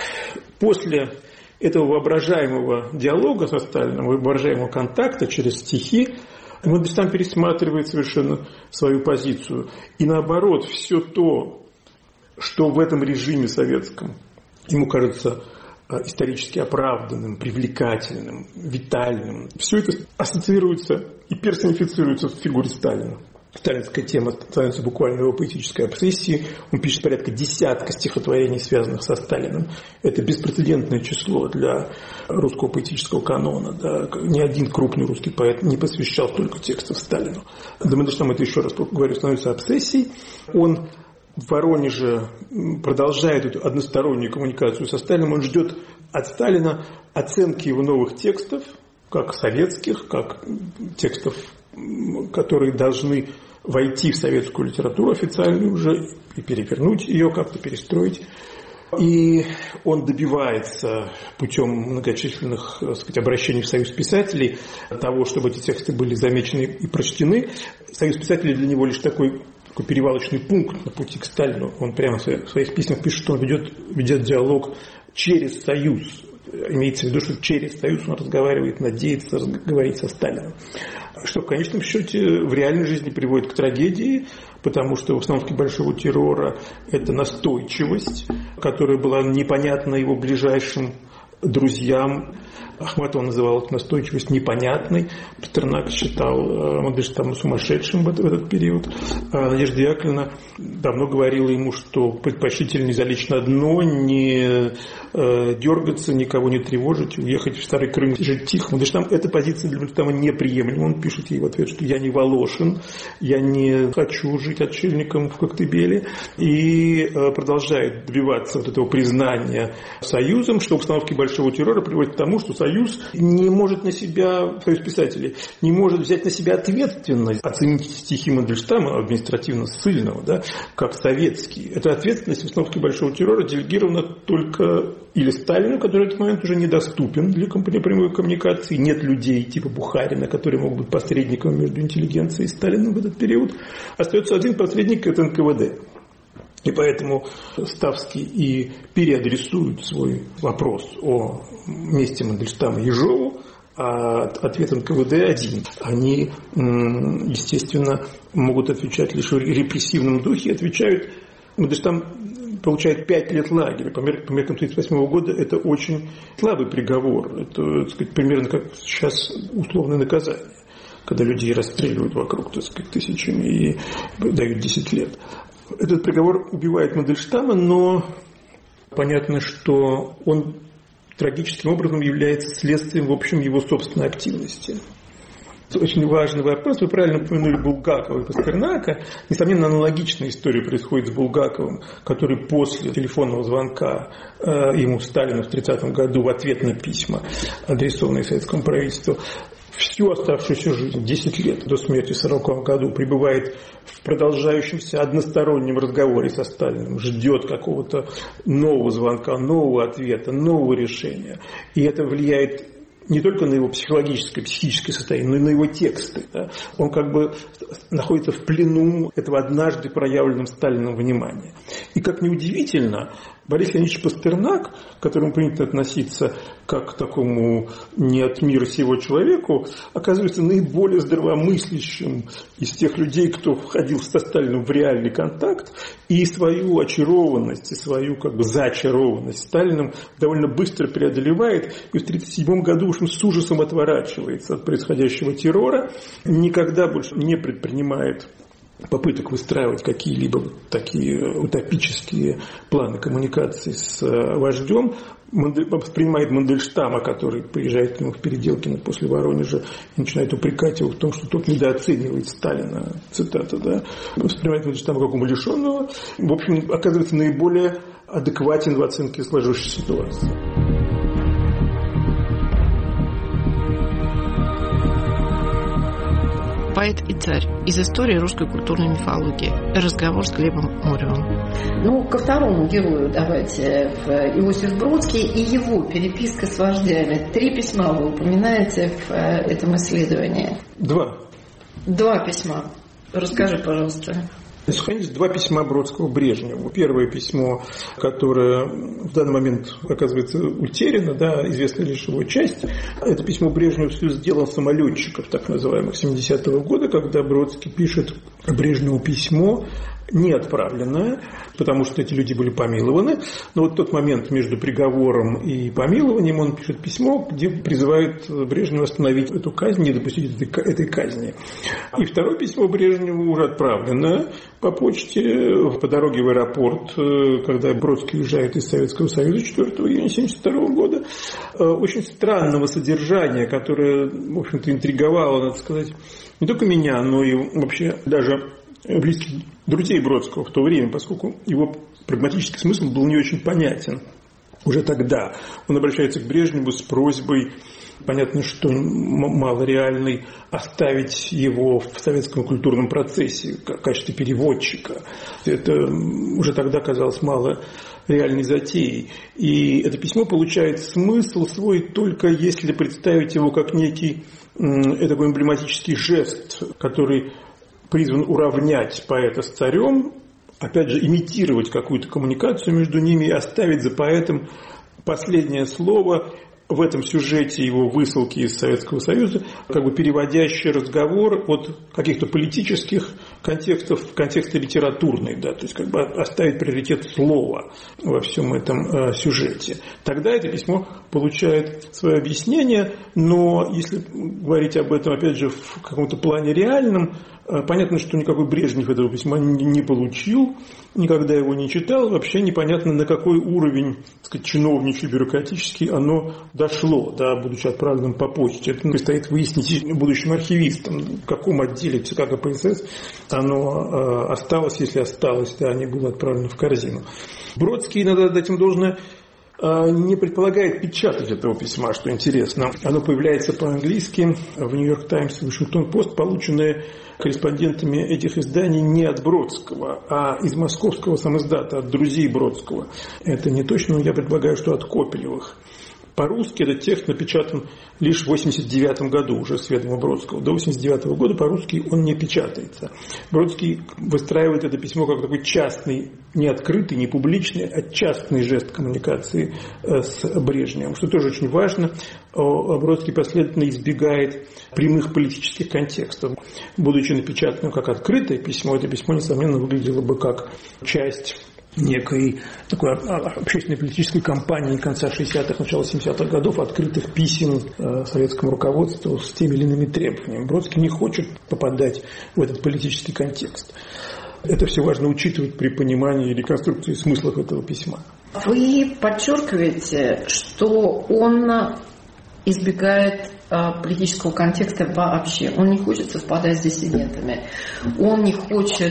после этого воображаемого диалога со Сталином, воображаемого контакта через стихи, Мандельштам пересматривает совершенно свою позицию. И наоборот, все то, что в этом режиме советском ему кажется исторически оправданным, привлекательным, витальным, все это ассоциируется и персонифицируется в фигуре Сталина. Сталинская тема становится буквально его поэтической обсессией. Он пишет порядка десятка стихотворений, связанных со Сталиным. Это беспрецедентное число для русского поэтического канона. Да. Ни один крупный русский поэт не посвящал столько текстов Сталину. Для Мандельштама это, еще раз говорю, становится обсессией. Он в Воронеже продолжает эту одностороннюю коммуникацию со Сталиным. Он ждет от Сталина оценки его новых текстов, как советских, как текстов, которые должны войти в советскую литературу официальную уже и перевернуть ее, как-то перестроить. И он добивается путем многочисленных, так сказать, обращений в Союз писателей того, чтобы эти тексты были замечены и прочтены. Союз писателей для него лишь такой перевалочный пункт на пути к Сталину. Он прямо в своих письмах пишет, что он ведет диалог через Союз. Имеется в виду, что через Союз он разговаривает, надеется говорить со Сталином. Что в конечном счете в реальной жизни приводит к трагедии, потому что установки большого террора – это настойчивость, которая была непонятна его ближайшим друзьям. Ахматова называл эту настойчивость непонятной. Пастернак считал Мандельштама сумасшедшим в этот период. А Надежда Яковлевна давно говорила ему, что предпочтительнее залечь на дно, не дергаться, никого не тревожить, уехать в Старый Крым, жить тихо. Мандельштам, эта позиция для Мандельштама неприемлема. Он пишет ей в ответ, что я не Волошин, я не хочу жить отшельником в Коктебеле. И продолжает добиваться вот этого признания Союзом, что обстановки большого террора приводит к тому, что Союз не может на себя, Союз писателей, не может взять на себя ответственность оценить стихи Мандельштама, административно-ссыльного, да, как советские. Эта ответственность в обстановке большого террора делегирована только или Сталину, который в этот момент уже недоступен для прямой коммуникации, нет людей типа Бухарина, которые могут быть посредником между интеллигенцией и Сталином в этот период. Остается один посредник – это НКВД. И поэтому Ставский и переадресует свой вопрос о месте Мандельштама Ежову, а ответ НКВД один. Они, естественно, могут отвечать лишь в репрессивном духе. Отвечают, Мандельштам получает 5 лет лагеря. По меркам 1938 года это очень слабый приговор. Это, так сказать, примерно как сейчас условное наказание, когда людей расстреливают вокруг, так сказать, тысячами и дают 10 лет. Этот приговор убивает Мандельштама, но понятно, что он трагическим образом является следствием, в общем, его собственной активности. Это очень важный вопрос. Вы правильно упомянули Булгакова и Пастернака. Несомненно, аналогичная история происходит с Булгаковым, который после телефонного звонка ему Сталину в 1930 году в ответ на письма, адресованные советскому правительству, всю оставшуюся жизнь, 10 лет до смерти в 1940 году, пребывает в продолжающемся одностороннем разговоре со Сталиным, ждет какого-то нового звонка, нового ответа, нового решения. И это влияет не только на его психическое состояние, но и на его тексты. Да? Он как бы находится в плену этого однажды проявленного Сталином внимания. И как ни удивительно, Борис Леонидович Пастернак, к которому принято относиться как к такому не от мира сего человеку, оказывается наиболее здравомыслящим из тех людей, кто входил со Сталином в реальный контакт, и свою очарованность, и свою как бы зачарованность Сталиным довольно быстро преодолевает, и в 1937 году уж с ужасом отворачивается от происходящего террора, никогда больше не предпринимает попыток выстраивать какие-либо такие утопические планы коммуникации с вождем, воспринимает Мандельштама, который приезжает к нему в Переделкино после Воронежа и начинает упрекать его в том, что тот недооценивает Сталина, цитата, да, воспринимает Мандельштама как умалишенного, в общем, оказывается наиболее адекватен в оценке сложившейся ситуации. Поэт и царь. Из истории русской культурной мифологии. Разговор с Глебом Моревым. Ну, ко второму герою давайте. Иосиф Бродский и его переписка с вождями. 3 письма вы упоминаете в этом исследовании. 2 письма. Расскажи, пожалуйста. Сохранились 2 письма Бродского Брежневу. Первое письмо, которое в данный момент оказывается утеряно, да, известна лишь его часть. Это письмо Брежневу сделал самолетчиков, так называемых, 70-го года, когда Бродский пишет Брежневу письмо, не отправленное, потому что эти люди были помилованы. Но вот в тот момент между приговором и помилованием он пишет письмо, где призывает Брежнева остановить эту казнь, не допустить этой казни. И второе письмо Брежневу уже отправленное по почте по дороге в аэропорт, когда Бродский уезжает из Советского Союза 4 июня 1972 года. Очень странного содержания, которое, в общем-то, интриговало, надо сказать, не только меня, но и вообще даже близких друзей Бродского в то время, поскольку его прагматический смысл был не очень понятен уже тогда. Он обращается к Брежневу с просьбой, понятно, что мало реальной, оставить его в советском культурном процессе в качестве переводчика. Это уже тогда казалось мало реальной затеей. И это письмо получает смысл свой только если представить его как некий такой эмблематический жест, который призван уравнять поэта с царем, опять же, имитировать какую-то коммуникацию между ними и оставить за поэтом последнее слово в этом сюжете его высылки из Советского Союза, как бы переводящий разговор от каких-то политических контекста литературной, да, то есть как бы оставить приоритет слова во всем этом сюжете. Тогда это письмо получает свое объяснение, но если говорить об этом, опять же, в каком-то плане реальном, понятно, что никакой Брежнев этого письма не получил, никогда его не читал, вообще непонятно, на какой уровень, так сказать, чиновничий, бюрократический оно дошло, да, будучи отправленным по почте. Это предстоит выяснить будущим архивистам, в каком отделе ЦК КПСС оно осталось, если осталось, да, не было отправлено в корзину. Бродский, надо дать им должное, не предполагает печатать этого письма, что интересно. Оно появляется по-английски в «Нью-Йорк Таймс» и «Вашингтон-Пост», полученное корреспондентами этих изданий не от Бродского, а из московского самиздата, от друзей Бродского. Это не точно, но я предполагаю, что от Копелевых. По-русски этот текст напечатан лишь в 1989 году, уже с ведома Бродского. До 1989 года по-русски он не печатается. Бродский выстраивает это письмо как такой частный, не открытый, не публичный, а частный жест коммуникации с Брежневым, что тоже очень важно. Бродский последовательно избегает прямых политических контекстов. Будучи напечатанным как открытое письмо, это письмо, несомненно, выглядело бы как часть некой такой общественной политической кампании конца 60-х, начала 70-х годов, открытых писем советскому руководству с теми или иными требованиями. Бродский не хочет попадать в этот политический контекст. Это все важно учитывать при понимании и реконструкции смыслов этого письма. Вы подчеркиваете, что он избегает политического контекста вообще. Он не хочет совпадать с диссидентами. Он не хочет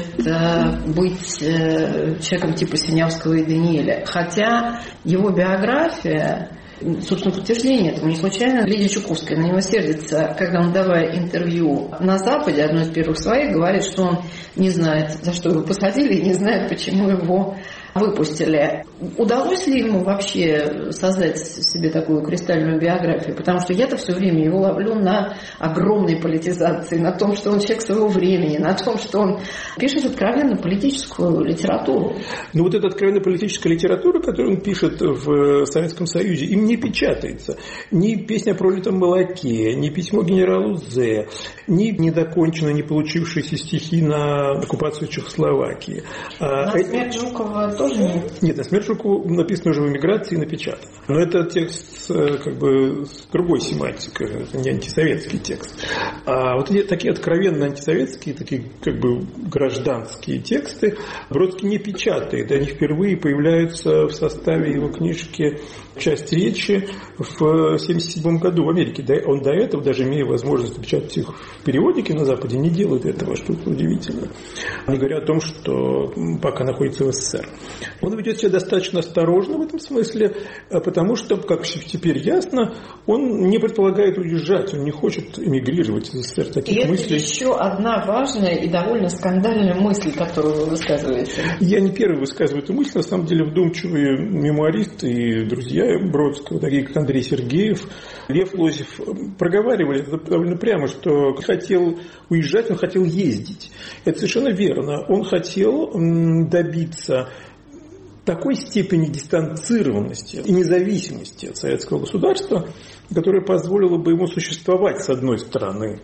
быть человеком типа Синявского и Даниэля. Хотя его биография, собственно, подтверждение этого не случайно. Лидия Чуковская на него сердится, когда он, давая интервью на Западе, одно из первых своих, говорит, что он не знает, за что его посадили, и не знает, почему его выпустили. Удалось ли ему вообще создать себе такую кристальную биографию? Потому что я-то все время его ловлю на огромной политизации, на том, что он человек своего времени, на том, что он пишет откровенно политическую литературу. Ну вот эта откровенно политическая литература, которую он пишет в Советском Союзе, им не печатается. Ни «Песня о пролитом молоке», ни «Письмо генералу З», ни недоконченные, не получившиеся стихи на оккупацию Чехословакии. На смерть Жукова тоже нет? Нет, на смерть Жукова написано уже в эмиграции и напечатано. Но это текст как бы с другой семантикой, это не антисоветский текст. А вот эти такие откровенно антисоветские, такие как бы гражданские тексты Бродский не печатает. Они впервые появляются в составе его книжки «Часть речи» в 1977 году в Америке. Он до этого, даже имея возможность напечатать их в периодике на Западе, не делает этого, что удивительно. Не говоря о том, что пока находится в СССР. Он ведет себя достаточно осторожно в этом смысле, потому что, как теперь ясно, он не предполагает уезжать, он не хочет эмигрировать из СССР. Таких мыслей. Это еще одна важная и довольно скандальная мысль, которую вы высказываете. Я не первый высказываю эту мысль, на самом деле вдумчивые мемуаристы и друзья Бродского, такие как Андрей Сергеев, Лев Лозев, проговаривали это довольно прямо, что хотел уезжать, он хотел ездить. Это совершенно верно. Он хотел добиться такой степени дистанцированности и независимости от советского государства, которая позволила бы ему существовать, с одной стороны,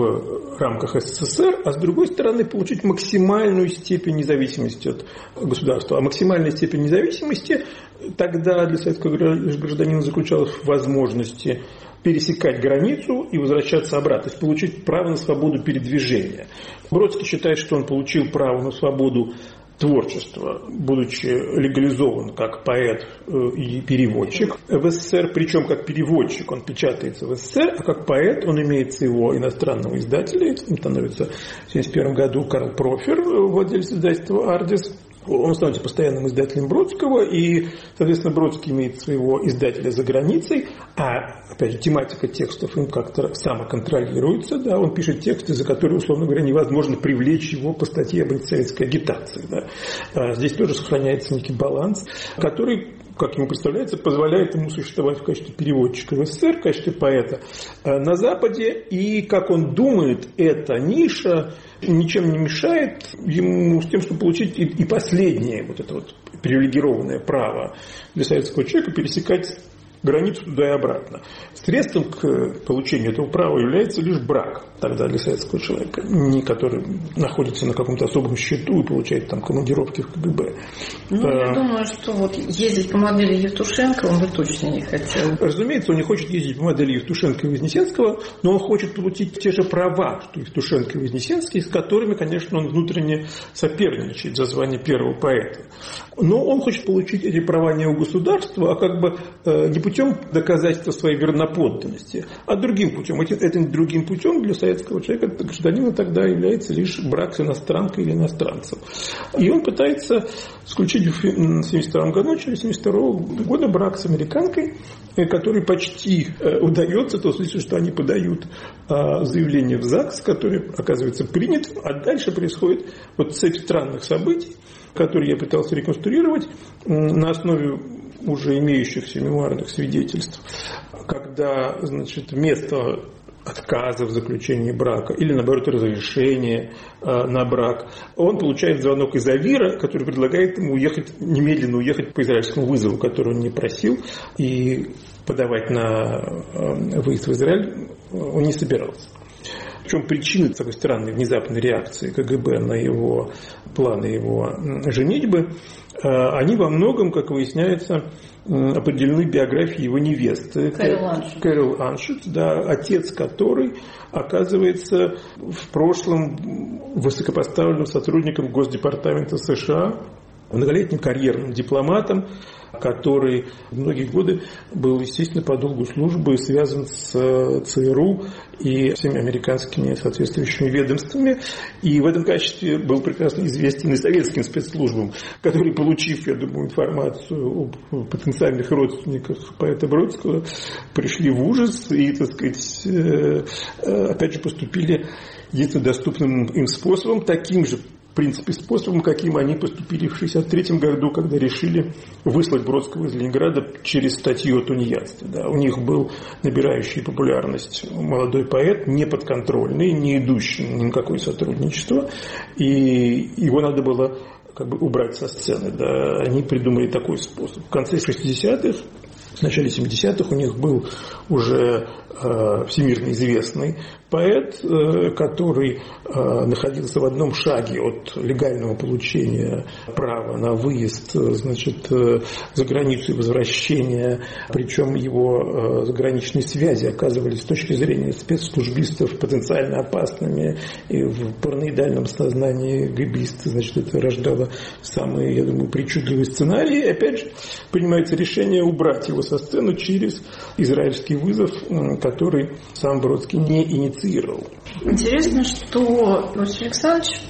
в рамках СССР, а с другой стороны, получить максимальную степень независимости от государства. А максимальная степень независимости тогда для советского гражданина заключалась в возможности пересекать границу и возвращаться обратно, то есть получить право на свободу передвижения. Бродский считает, что он получил право на свободу творчества, будучи легализован как поэт и переводчик в СССР, причем как переводчик он печатается в СССР, а как поэт он имеет своего иностранного издателя, им становится в 1971 году Карл Профер, владелец издательства «Ардис». Он становится постоянным издателем Бродского, и, соответственно, Бродский имеет своего издателя за границей, а, опять же, тематика текстов им как-то самоконтролируется, да, он пишет тексты, за которые, условно говоря, невозможно привлечь его по статье об антисоветской агитации. Да. Здесь тоже сохраняется некий баланс, который, как ему представляется, позволяет ему существовать в качестве переводчика в СССР, в качестве поэта на Западе, и, как он думает, эта ниша ничем не мешает ему с тем, чтобы получить и последнее вот это вот привилегированное право для советского человека пересекать границу туда и обратно. Средством к получению этого права является лишь брак тогда для советского человека, не который находится на каком-то особом счету и получает там командировки в КГБ. Я думаю, что вот ездить по модели Евтушенко он бы точно не хотел. Разумеется, он не хочет ездить по модели Евтушенко и Вознесенского, но он хочет получить те же права, что Евтушенко и Вознесенский, с которыми, конечно, он внутренне соперничает за звание первого поэта. Но он хочет получить эти права не у государства, а как бы не путем доказательства своей верноподданности, а другим путем. Этим другим путем для советского человека, гражданина, тогда является лишь брак с иностранкой или иностранцем. И он пытается заключить в 1972 году, через 1972 года брак с американкой, который почти удается, в том смысле, что они подают заявление в ЗАГС, который оказывается принят, а дальше происходит вот цепь странных событий, которые я пытался реконструировать на основе уже имеющихся мемуарных свидетельств, когда, значит, вместо отказа в заключении брака или, наоборот, разрешения на брак, он получает звонок из Авира, который предлагает ему немедленно уехать по израильскому вызову, который он не просил, и подавать на выезд в Израиль он не собирался. В чем причина такой странной внезапной реакции КГБ на его планы его женитьбы? Они во многом, как выясняется, определены биографией его невесты. Кэрол Аншут, да, отец которой оказывается в прошлом высокопоставленным сотрудником Госдепартамента США, многолетним карьерным дипломатом, который многие годы был, естественно, по долгу службы связан с ЦРУ и всеми американскими соответствующими ведомствами. И в этом качестве был прекрасно известен и советским спецслужбам, которые, получив, я думаю, информацию о потенциальных родственниках поэта Бродского, пришли в ужас и, так сказать, опять же поступили единственно доступным им способом, таким же, в принципе, способом, каким они поступили в 1963 году, когда решили выслать Бродского из Ленинграда через статью о тунеядстве. Да. У них был набирающий популярность молодой поэт, неподконтрольный, не идущий ни на какое сотрудничество, и его надо было как бы убрать со сцены. Да. Они придумали такой способ. В конце 60-х, в начале 70-х у них был уже всемирно известный поэт, который находился в одном шаге от легального получения права на выезд, значит, за границу и возвращения, причем его заграничные связи оказывались с точки зрения спецслужбистов потенциально опасными, и в параноидальном сознании гэбиста, значит, это рождало самые, я думаю, причудливые сценарии. И опять же принимается решение убрать его со сцены через израильский вызов, который сам Бродский не инициировал. Интересно, что Василий Александрович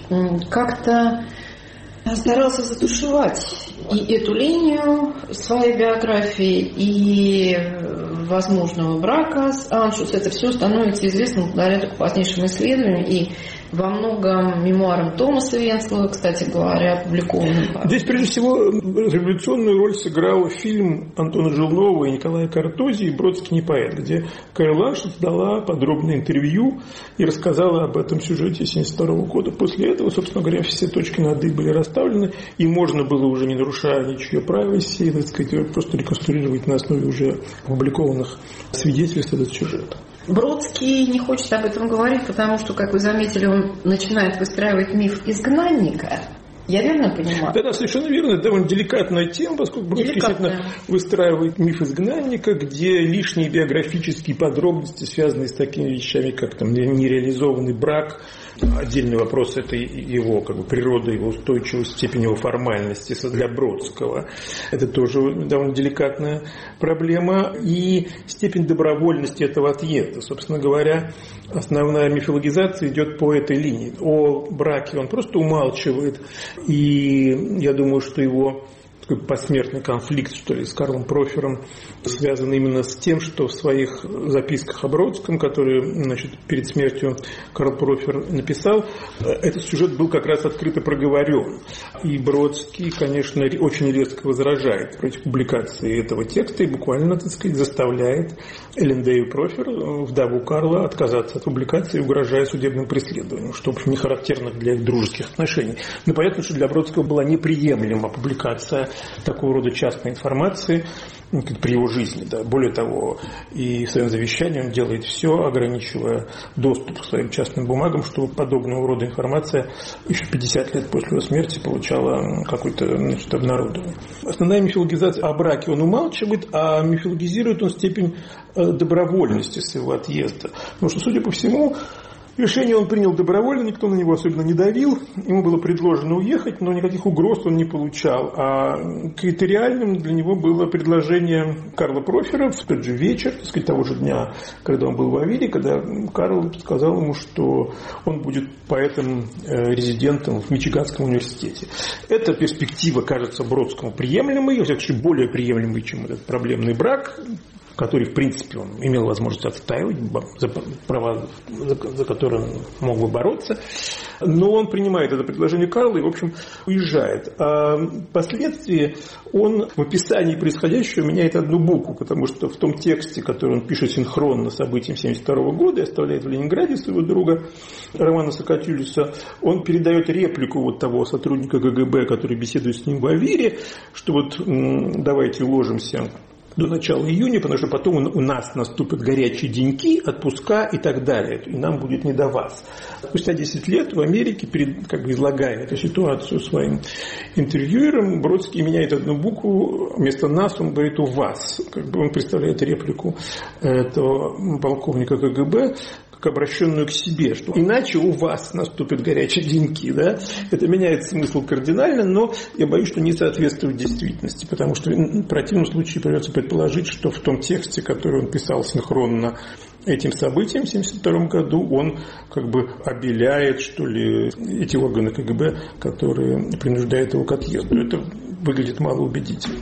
как-то старался затушевать и эту линию своей биографии, и возможного брака с Аншут. Это все становится известным благодаря позднейшим исследованиям и во многом мемуарам Томаса Венслова, кстати говоря, опубликованным. Здесь, прежде всего, революционную роль сыграл фильм Антона Жилнова и Николая Картози «Бродский не поэт», где Кэрол Аншут дала подробное интервью и рассказала об этом сюжете 1972 года. После этого, собственно говоря, все точки над «и» были расставлены, и можно было уже, не нарушая ничье privacy, так сказать, просто реконструировать на основе уже опубликованных свидетельств этот сюжет. Бродский не хочет об этом говорить, потому что, как вы заметили, он начинает выстраивать миф изгнанника. Я верно понимаю? Да, совершенно верно. Это довольно деликатная тема, поскольку Бродский действительно выстраивает миф изгнанника, где лишние биографические подробности, связанные с такими вещами, как там нереализованный брак. Отдельный вопрос – это его как бы, природа, его устойчивость, степень его формальности для Бродского. Это тоже довольно деликатная проблема. И степень добровольности этого отъезда. Собственно говоря, основная мифологизация идет по этой линии. О браке он просто умалчивает. И я думаю, что его посмертный конфликт, что ли, с Карлом Профером связан именно с тем, что в своих записках о Бродском, которые, значит, перед смертью Карл Профер написал, этот сюжет был как раз открыто проговорен. И Бродский, конечно, очень резко возражает против публикации этого текста и буквально, так сказать, заставляет Элендею Профер, вдову Карла, отказаться от публикации, угрожая судебным преследованием, что, в общем, не характерно для их дружеских отношений. Но понятно, что для Бродского была неприемлема публикация такого рода частной информации при его жизни. Да. Более того, и в своем завещании он делает все, ограничивая доступ к своим частным бумагам, чтобы подобного рода информация еще 50 лет после его смерти получала какое-то обнародование. Основная мифологизация о браке он умалчивает, а мифологизирует он степень добровольности своего отъезда. Потому что, судя по всему, решение он принял добровольно, никто на него особенно не давил. Ему было предложено уехать, но никаких угроз он не получал. А критериальным для него было предложение Карла Профера в тот же вечер, так сказать, того же дня, когда он был в Авире, когда Карл сказал ему, что он будет поэтом-резидентом в Мичиганском университете. Эта перспектива кажется Бродскому приемлемой, во всяком случае более приемлемой, чем этот проблемный брак, который, в принципе, он имел возможность отстаивать, за права, за которые он мог бы бороться. Но он принимает это предложение Карла и, в общем, уезжает. А впоследствии он в описании происходящего меняет одну букву, потому что в том тексте, который он пишет синхронно с событием 1972 года и оставляет в Ленинграде своего друга Романа Сокатюлиса, он передает реплику вот того сотрудника КГБ, который беседует с ним в Авире, что вот давайте уложимся до начала июня, потому что потом у нас наступят горячие деньки, отпуска и так далее, и нам будет не до вас. Спустя 10 лет в Америке, излагая эту ситуацию своим интервьюерам, Бродский меняет одну букву, вместо нас он говорит «у вас». Он представляет реплику этого полковника КГБ, как обращенную к себе, что иначе у вас наступят горячие деньки. Да? Это меняет смысл кардинально, но я боюсь, что не соответствует действительности, потому что в противном случае придется предположить, что в том тексте, который он писал синхронно этим событиям в 1972 году, он обеляет, что ли, эти органы КГБ, которые принуждают его к отъезду. Это выглядит малоубедительно.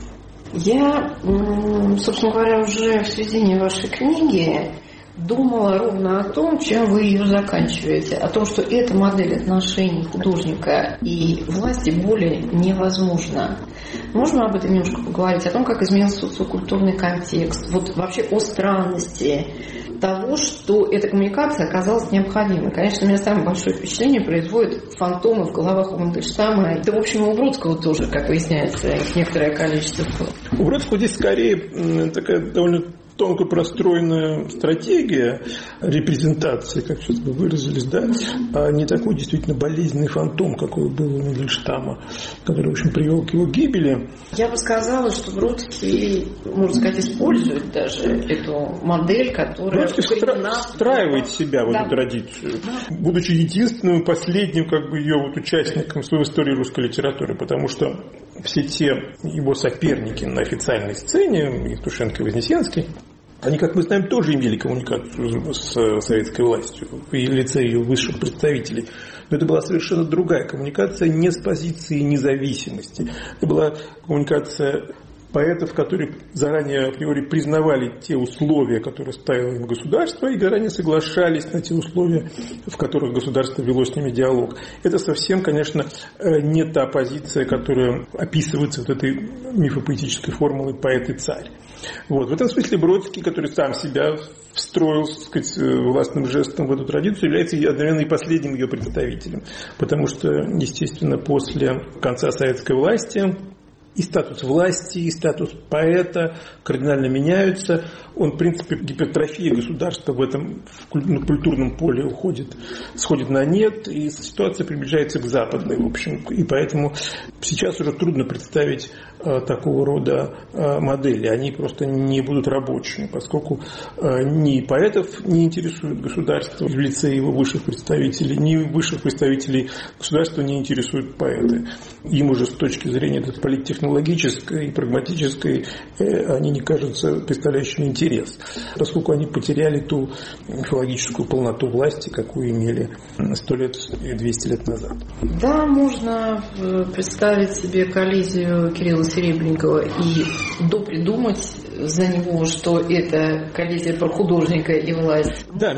Я, собственно говоря, уже в середине вашей книги думала ровно о том, чем вы ее заканчиваете, о том, что эта модель отношений художника и власти более невозможна. Можно об этом немножко поговорить, о том, как изменился социокультурный контекст, вот вообще о странности того, что эта коммуникация оказалась необходимой. Конечно, у меня самое большое впечатление производят фантомы в головах у Мандельштама. Да, в общем, у Бродского тоже, как выясняется, их некоторое количество. У Бродского здесь скорее такая довольно тонко простроенная стратегия репрезентации, как сейчас вы выразились, да, а не такой действительно болезненный фантом, какой был у Мандельштама, который, в общем, привел к его гибели. Я бы сказала, что Бродский, можно сказать, использует даже эту модель, которая встраивает себя в эту традицию, будучи единственным и последним ее участником в истории русской литературы, потому что все те его соперники на официальной сцене, Евтушенко и Вознесенский, они, как мы знаем, тоже имели коммуникацию с советской властью в лице ее высших представителей. Но это была совершенно другая коммуникация, не с позиции независимости. Это была коммуникация поэтов, которые заранее априори признавали те условия, которые ставило им государство, и заранее соглашались на те условия, в которых государство вело с ними диалог. Это совсем, конечно, не та позиция, которая описывается вот этой мифопоэтической формулой «поэт и царь». Вот. В этом смысле Бродский, который сам себя встроил, так сказать, властным жестом в эту традицию, является одновременно и последним ее представителем. Потому что, естественно, после конца советской власти и статус власти, и статус поэта кардинально меняются. Он, в принципе, гипертрофия государства в этом культурном поле сходит на нет, и ситуация приближается к западной, в общем. И поэтому сейчас уже трудно представить такого рода модели. Они просто не будут рабочими, поскольку ни поэтов не интересует государство в лице его высших представителей, ни высших представителей государства не интересуют поэты. Им уже с точки зрения политтехнологической и прагматической они не кажутся представляющими интерес, поскольку они потеряли ту мифологическую полноту власти, какую имели 100 лет и 200 лет назад. Да, можно представить себе коллизию Кирилла Серебренникова и допридумать за него, что это коллизия про художника и власть. Да,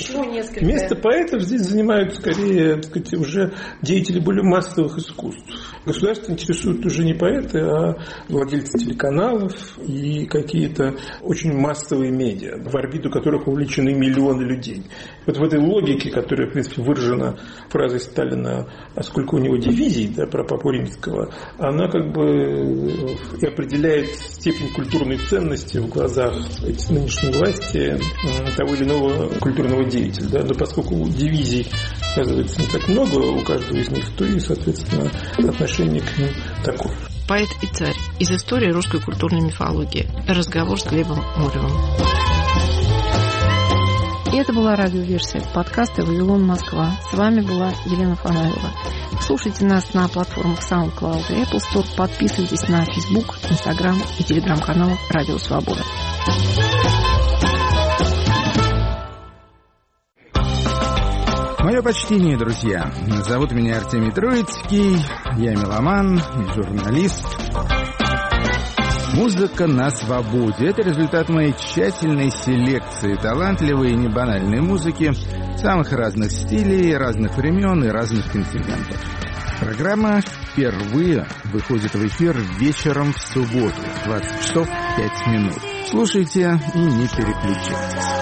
место поэтов здесь занимают скорее, так сказать, уже деятели более массовых искусств. Государство интересует уже не поэты, а владельцы телеканалов и какие-то очень массовые медиа, в орбиту которых увлечены миллионы людей. Вот в этой логике, которая, в принципе, выражена фразой Сталина «А сколько у него дивизий», да, про Папу Римского, она как бы и определяет степень культурной ценности в глазах нынешней власти того или иного культурного деятеля. Да? Но поскольку дивизий, оказывается, не так много у каждого из них, то и, соответственно, отношение к ним такое. «Поэт и царь» из истории русской культурной мифологии. Разговор с Глебом Муревым. И это была радиоверсия подкаста «Вавилон, Москва». С вами была Елена Фанаева. Слушайте нас на платформах SoundCloud и Apple Store. Подписывайтесь на Facebook, Instagram и телеграм-канал «Радио Свобода». Мое почтение, друзья. Зовут меня Артемий Троицкий. Я меломан и журналист. Музыка на свободе – это результат моей тщательной селекции талантливой и небанальной музыки самых разных стилей, разных времен и разных континентов. Программа впервые выходит в эфир вечером в субботу в 20 часов 5 минут. Слушайте и не переключайтесь.